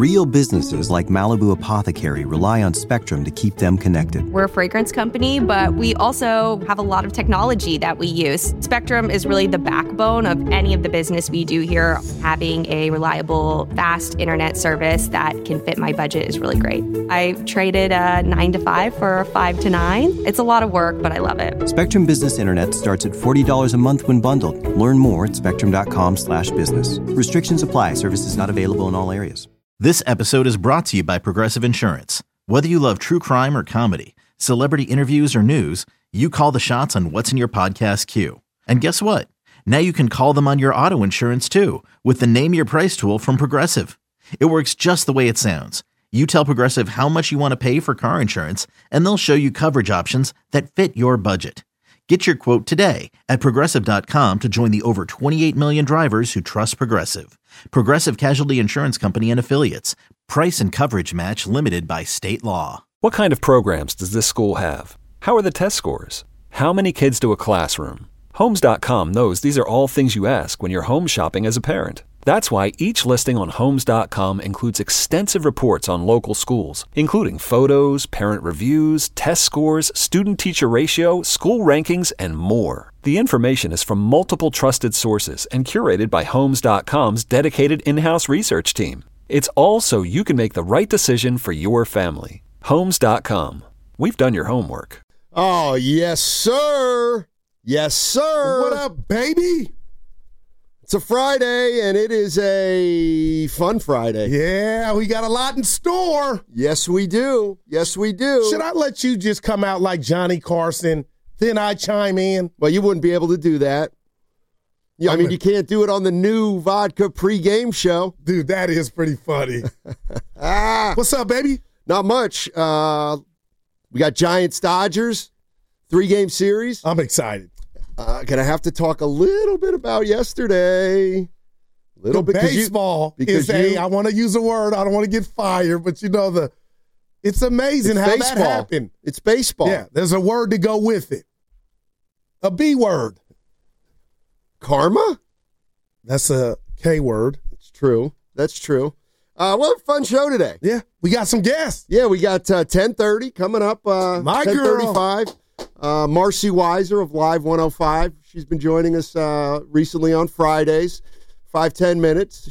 Real businesses like Malibu Apothecary rely on Spectrum to keep them connected. We're a fragrance company, but we also have a lot of technology that we use. Spectrum is really the backbone of any of the business we do here. Having a reliable, fast internet service that can fit my budget is really great. I traded a 9 to 5 for a 5 to 9. It's a lot of work, but I love it. Spectrum Business Internet starts at $40 a month when bundled. Learn more at spectrum.com/business. Restrictions apply. Services not available in all areas. This episode is brought to you by Progressive Insurance. Whether you love true crime or comedy, celebrity interviews or news, you call the shots on what's in your podcast queue. And guess what? Now you can call them on your auto insurance too with the Name Your Price tool from Progressive. It works just the way it sounds. You tell Progressive how much you want to pay for car insurance, and they'll show you coverage options that fit your budget. Get your quote today at Progressive.com to join the over 28 million drivers who trust Progressive. Progressive Casualty Insurance Company and Affiliates. Price and coverage match limited by state law. What kind of programs does this school have? How are the test scores? How many kids to a classroom? Homes.com knows these are all things you ask when you're home shopping as a parent. That's why each listing on Homes.com includes extensive reports on local schools, including photos, parent reviews, test scores, student-teacher ratio, school rankings, and more. The information is from multiple trusted sources and curated by Homes.com's dedicated in-house research team. It's all so you can make the right decision for your family. Homes.com. We've done your homework. Oh, yes, sir. Yes, sir. What up, baby? It's a Friday, and it is a fun Friday. Yeah, we got a lot in store. Yes, we do. Yes, we do. Should I let you just come out like Johnny Carson, then I chime in? Well, you wouldn't be able to do that. Yeah, I mean, you can't do it on the new Vodka pregame show. Dude, that is pretty funny. What's up, baby? Not much. We got Giants-Dodgers, 3-game series. I'm excited. Gonna have to talk a little bit about yesterday. Baseball is I want to use a word. I don't want to get fired, but it's amazing how that happened. It's baseball. Yeah, there's a word to go with it. A B word. Karma? That's a K word. It's true. That's true. What a fun show today. Yeah, we got some guests. Yeah, we got 10:30 coming up. My 10:35. Marcy Weiser of Live 105. She's been joining us recently on Fridays, 5-10 minutes.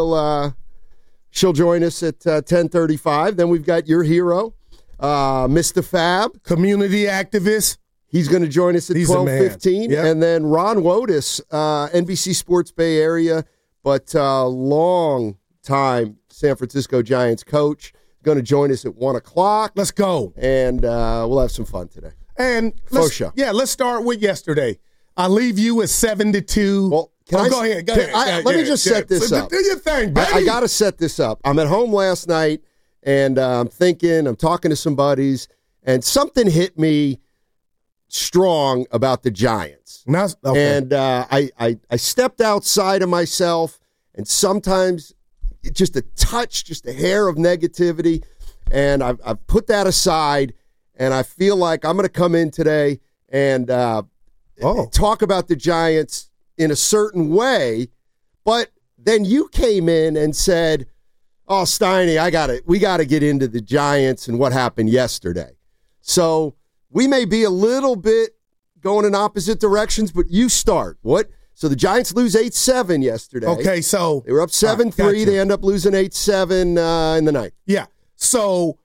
She'll join us at 10:35. Then we've got your hero, Mr. Fab, community activist. He's going to join us at 12:15. Yep. And then Ron Wotus, NBC Sports Bay Area, but long time San Francisco Giants coach, going to join us at 1 o'clock. Let's go. And we'll have some fun today. And let's start with yesterday. I leave you at 7-2. Well, go ahead. Let me just set this up. Do your thing, baby. I got to set this up. I'm at home last night, and I'm talking to some buddies, and something hit me strong about the Giants. Okay. And I stepped outside of myself, and sometimes just a touch, just a hair of negativity, and I've put that aside. And I feel like I'm going to come in today and talk about the Giants in a certain way. But then you came in and said, "Oh, Steiny, we got to get into the Giants and what happened yesterday." So we may be a little bit going in opposite directions, but you start. What? So the Giants lose 8-7 yesterday. Okay, so they were up 7-3. They end up losing 8-7 in the ninth. Yeah. So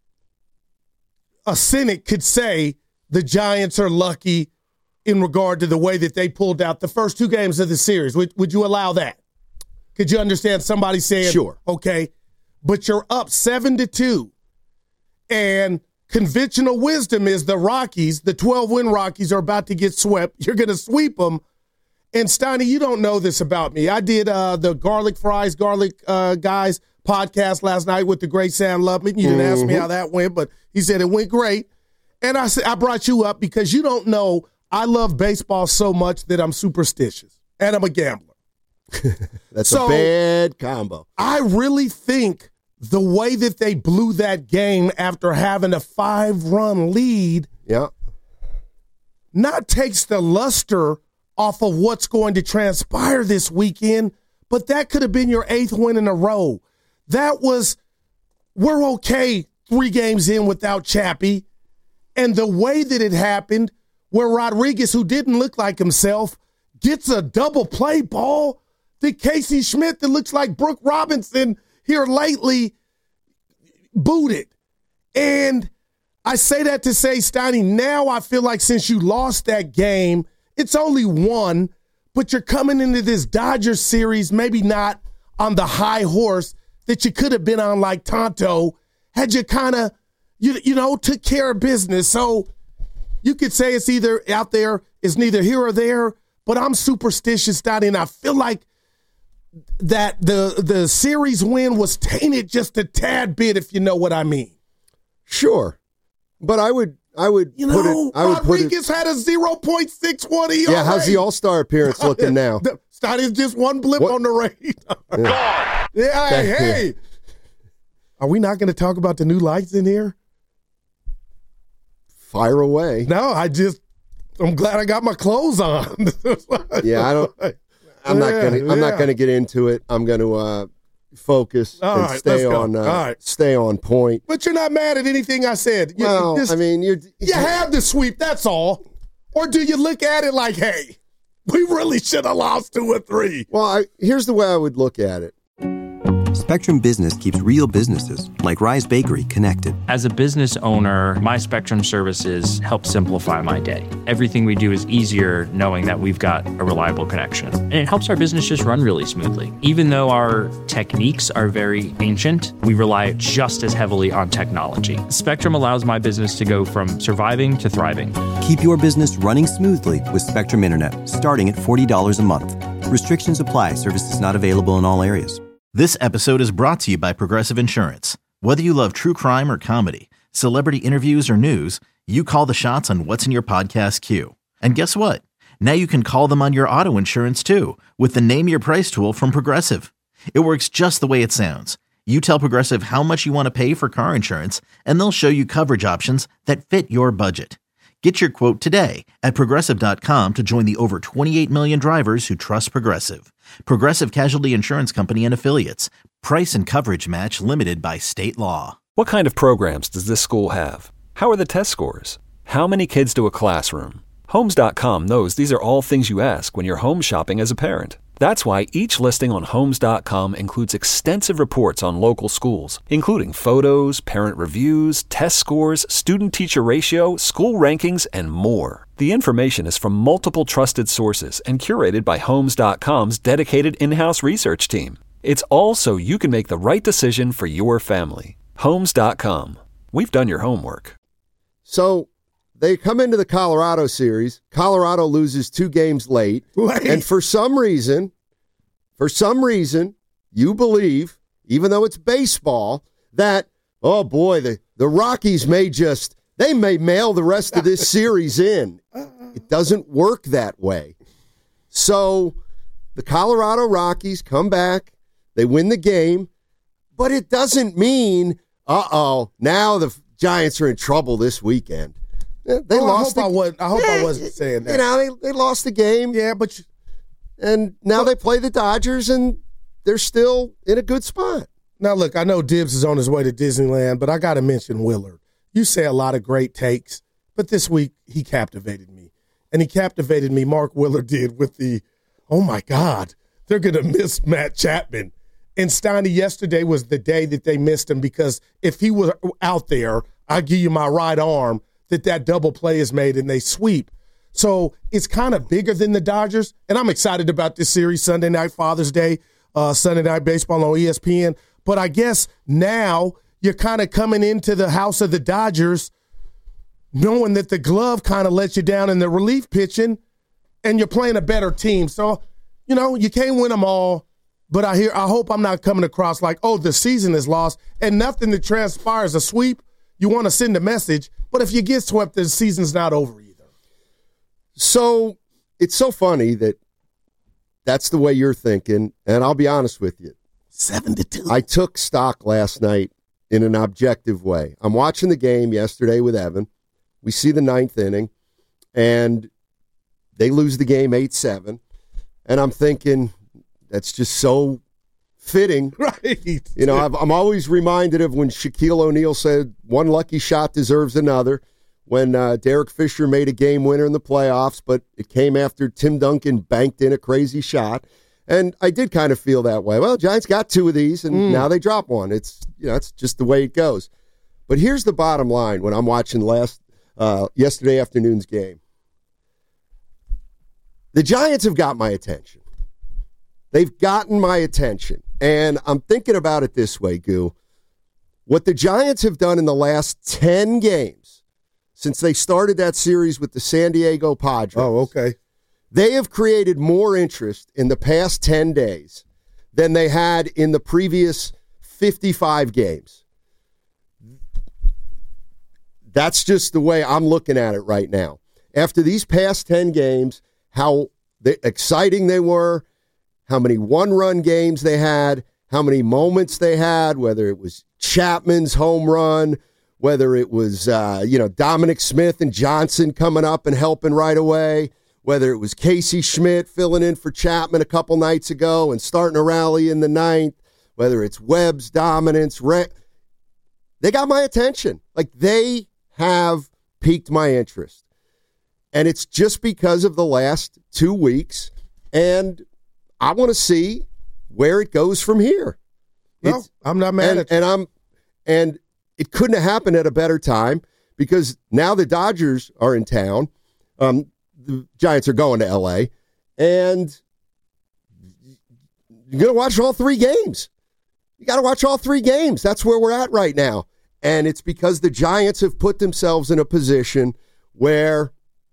a cynic could say the Giants are lucky in regard to the way that they pulled out the first 2 games of the series. Would you allow that? Could you understand somebody saying, sure, okay, but you're up 7-2, and conventional wisdom is the Rockies, the 12-win Rockies, are about to get swept. You're going to sweep them. And Steiny, you don't know this about me. I did the Garlic Guys podcast last night with the great Sam Lubman. You didn't ask me how that went, but he said it went great. And I said I brought you up because you don't know I love baseball so much that I'm superstitious, and I'm a gambler. That's a bad combo. I really think the way that they blew that game after having a 5-run lead not takes the luster off of what's going to transpire this weekend, but that could have been your 8th win in a row. That was we're okay 3 games in without Chappie. And the way that it happened, where Rodriguez, who didn't look like himself, gets a double play ball that Casey Schmidt, that looks like Brooke Robinson here lately, booted. And I say that to say, Steiny, now I feel like since you lost that game, it's only 1, but you're coming into this Dodgers series maybe not on the high horse that you could have been on like Tonto had you kind of, took care of business. So you could say it's either out there, it's neither here or there, but I'm superstitious, Steiny, and I feel like that the series win was tainted just a tad bit, if you know what I mean. Sure. But I would Rodriguez had a 0.61 ERA. Yeah, how's the All-Star appearance looking now? Steiny, just one blip on the radar. Yeah, hey. Are we not going to talk about the new lights in here? Fire away. No, I'm glad I got my clothes on. Yeah, I'm not going to get into it. I'm going to focus and stay on point. But you're not mad at anything I said. You have the sweep, that's all. Or do you look at it like, hey, we really should have lost 2 or 3? Well, here's the way I would look at it. Spectrum Business keeps real businesses, like Rise Bakery, connected. As a business owner, my Spectrum services help simplify my day. Everything we do is easier knowing that we've got a reliable connection. And it helps our business just run really smoothly. Even though our techniques are very ancient, we rely just as heavily on technology. Spectrum allows my business to go from surviving to thriving. Keep your business running smoothly with Spectrum Internet, starting at $40 a month. Restrictions apply. Services not available in all areas. This episode is brought to you by Progressive Insurance. Whether you love true crime or comedy, celebrity interviews or news, you call the shots on what's in your podcast queue. And guess what? Now you can call them on your auto insurance too with the Name Your Price tool from Progressive. It works just the way it sounds. You tell Progressive how much you want to pay for car insurance, and they'll show you coverage options that fit your budget. Get your quote today at Progressive.com to join the over 28 million drivers who trust Progressive. Progressive Casualty Insurance Company and Affiliates. Price and coverage match limited by state law. What kind of programs does this school have? How are the test scores? How many kids do a classroom? Homes.com knows these are all things you ask when you're home shopping as a parent. That's why each listing on Homes.com includes extensive reports on local schools, including photos, parent reviews, test scores, student-teacher ratio, school rankings, and more. The information is from multiple trusted sources and curated by Homes.com's dedicated in-house research team. It's all so you can make the right decision for your family. Homes.com. We've done your homework. So they come into the Colorado series. Colorado loses 2 games late. And for some reason, you believe, even though it's baseball, that, oh boy, the Rockies may mail the rest of this series in. It doesn't work that way. So the Colorado Rockies come back, they win the game, but it doesn't mean, now the Giants are in trouble this weekend. They lost. I hope I wasn't saying that. They lost the game. Yeah, and now they play the Dodgers, and they're still in a good spot. Now, look, I know Dibbs is on his way to Disneyland, but I got to mention Willard. You say a lot of great takes, but this week he captivated me. And he captivated me, Mark Willard did, with the, oh, my God, they're going to miss Matt Chapman. And Steiny, yesterday was the day that they missed him because if he was out there, I'd give you my right arm that double play is made and they sweep. So it's kind of bigger than the Dodgers, and I'm excited about this series, Sunday night, Father's Day, Sunday Night Baseball on ESPN. But I guess now you're kind of coming into the house of the Dodgers knowing that the glove kind of lets you down in the relief pitching, and you're playing a better team. So, you can't win them all, but I hope I'm not coming across like, oh, the season is lost, and nothing that transpires a sweep. You want to send a message, but if you get swept, the season's not over either. So it's so funny that's the way you're thinking, and I'll be honest with you. 7-2. I took stock last night in an objective way. I'm watching the game yesterday with Evan. We see the 9th inning, and they lose the game 8-7, and I'm thinking that's just so fitting. Right. You know, I'm always reminded of when Shaquille O'Neal said, one lucky shot deserves another, when Derek Fisher made a game winner in the playoffs, but it came after Tim Duncan banked in a crazy shot. And I did kind of feel that way. Well, Giants got 2 of these, and now they drop one. It's just the way it goes. But here's the bottom line when I'm watching yesterday afternoon's game. The Giants have got my attention. They've gotten my attention. And I'm thinking about it this way, Goo. What the Giants have done in the last 10 games, since they started that series with the San Diego Padres. Oh, okay. They have created more interest in the past 10 days than they had in the previous 55 games. That's just the way I'm looking at it right now. After these past 10 games, how exciting they were, how many one-run games they had, how many moments they had, whether it was Chapman's home run, whether it was Dominic Smith and Johnson coming up and helping right away, whether it was Casey Schmidt filling in for Chapman a couple nights ago and starting a rally in the ninth, whether it's Webb's dominance. They got my attention. Like, they have piqued my interest. And it's just because of the last 2 weeks, and I want to see where it goes from here. No, I'm not mad at you. And it couldn't have happened at a better time, because now the Dodgers are in town. The Giants are going to L.A., and you're going to watch all 3 games. You got to watch all 3 games. That's where we're at right now. And it's because the Giants have put themselves in a position where,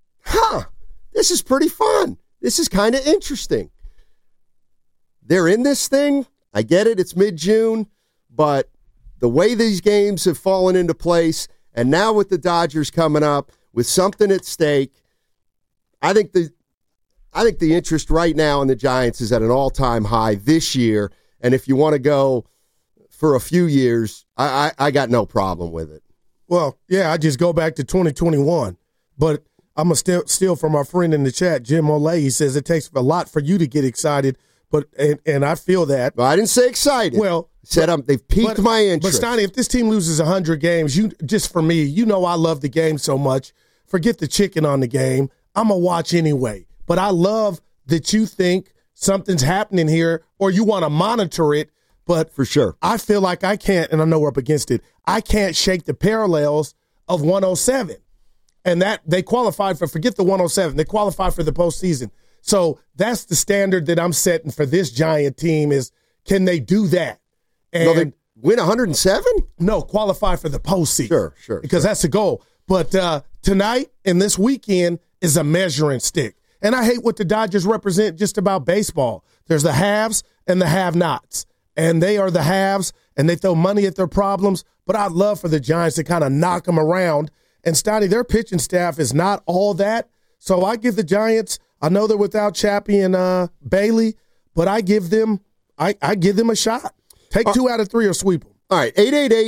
this is pretty fun. This is kind of interesting. They're in this thing. I get it. It's mid-June. But the way these games have fallen into place, and now with the Dodgers coming up with something at stake, I think the interest right now in the Giants is at an all-time high this year. And if you want to go for a few years, I got no problem with it. Well, yeah, I just go back to 2021. But I'm going to steal from our friend in the chat, Jim Olay. He says it takes a lot for you to get excited, and I feel that. Well, I didn't say excited. Well, they've piqued my interest. But Steiny, if this team loses 100 games, just for me, I love the game so much. Forget the chicken on the game. I'm going to watch anyway. But I love that you think something's happening here or you want to monitor it. But for sure, I feel like I can't, and I know we're up against it, I can't shake the parallels of 107. And that they qualified for, forget the 107, they qualified for the postseason. So that's the standard that I'm setting for this Giant team is, can they do that? And they win 107? No, qualify for the postseason. Sure. Because that's the goal. But tonight and this weekend is a measuring stick. And I hate what the Dodgers represent just about baseball. There's the haves and the have-nots. And they are the haves, and they throw money at their problems. But I'd love for the Giants to kind of knock them around. And, Steiny, their pitching staff is not all that. So I give the Giants, I know they're without Chappie and Bailey, but I give them a shot. Take 2 out of 3 or sweep them. All right,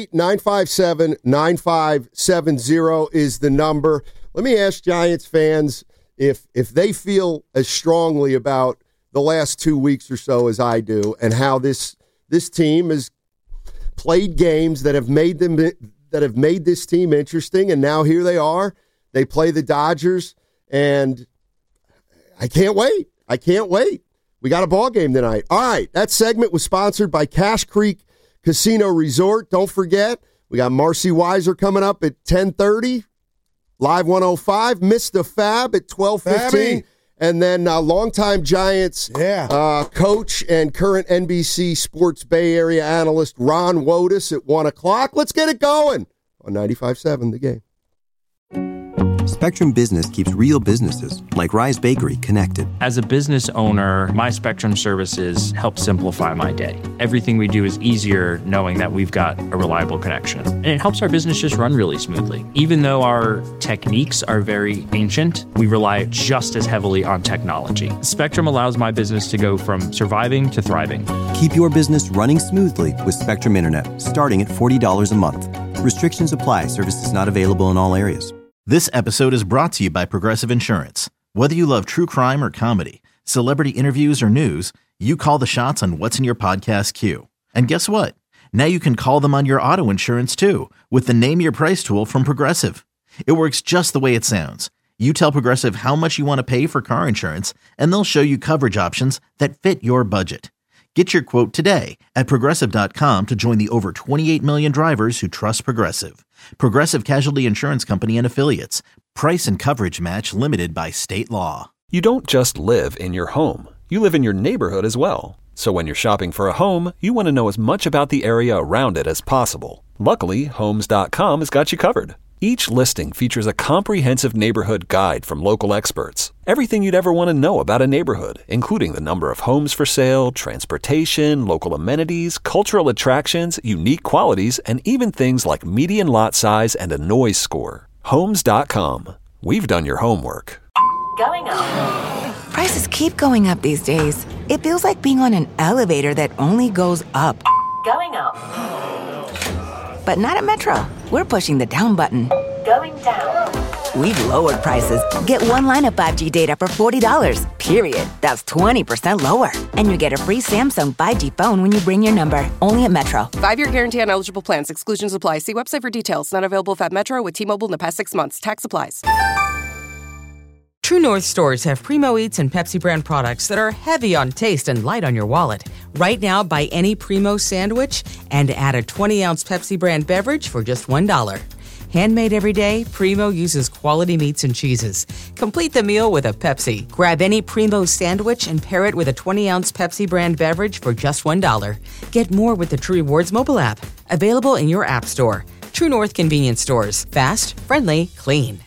888-957-9570 is the number. Let me ask Giants fans if they feel as strongly about the last 2 weeks or so as I do, and how this team has played games that have made this team interesting, and now here they are. They play the Dodgers, and I can't wait. We got a ball game tonight. All right, that segment was sponsored by Cache Creek Casino Resort. Don't forget, we got Marcy Weiser coming up at 10:30, Live 105. Mr. Fab at 12:15. And then longtime Giants coach and current NBC Sports Bay Area analyst Ron Wotus at 1 o'clock. Let's get it going on 95.7 The Game. Spectrum Business keeps real businesses, like Rise Bakery, connected. As a business owner, my Spectrum services help simplify my day. Everything we do is easier knowing that we've got a reliable connection. And it helps our business just run really smoothly. Even though our techniques are very ancient, we rely just as heavily on technology. Spectrum allows my business to go from surviving to thriving. Keep your business running smoothly with Spectrum Internet, starting at $40 a month. Restrictions apply. Services not available in all areas. This episode is brought to you by Progressive Insurance. Whether you love true crime or comedy, celebrity interviews or news, you call the shots on what's in your podcast queue. And guess what? Now you can call them on your auto insurance too with the Name Your Price tool from Progressive. It works just the way it sounds. You tell Progressive how much you want to pay for car insurance, and they'll show you coverage options that fit your budget. Get your quote today at Progressive.com to join the over 28 million drivers who trust Progressive. Progressive Casualty Insurance Company and Affiliates. Price and coverage match limited by state law. You don't just live in your home. You live in your neighborhood as well. So when you're shopping for a home, you want to know as much about the area around it as possible. Luckily, Homes.com has got you covered. Each listing features a comprehensive neighborhood guide from local experts. Everything you'd ever want to know about a neighborhood, including the number of homes for sale, transportation, local amenities, cultural attractions, unique qualities, and even things like median lot size and a noise score. Homes.com. We've done your homework. Going up. Prices keep going up these days. It feels like being on an elevator that only goes up. Going up. But not at Metro. We're pushing the down button. Going down. We've lowered prices. Get one line of 5G data for $40, period. That's 20% lower. And you get a free Samsung 5G phone when you bring your number. Only at Metro. 5-year guarantee on eligible plans. Exclusions apply. See website for details. Not available at Metro with T-Mobile in the past 6 months. Tax applies. True North stores have Primo Eats and Pepsi brand products that are heavy on taste and light on your wallet. Right now, buy any Primo sandwich and add a 20-ounce Pepsi brand beverage for just $1. Handmade every day, Primo uses quality meats and cheeses. Complete the meal with a Pepsi. Grab any Primo sandwich and pair it with a 20-ounce Pepsi brand beverage for just $1. Get more with the True Rewards mobile app. Available in your app store. True North convenience stores. Fast, friendly, clean.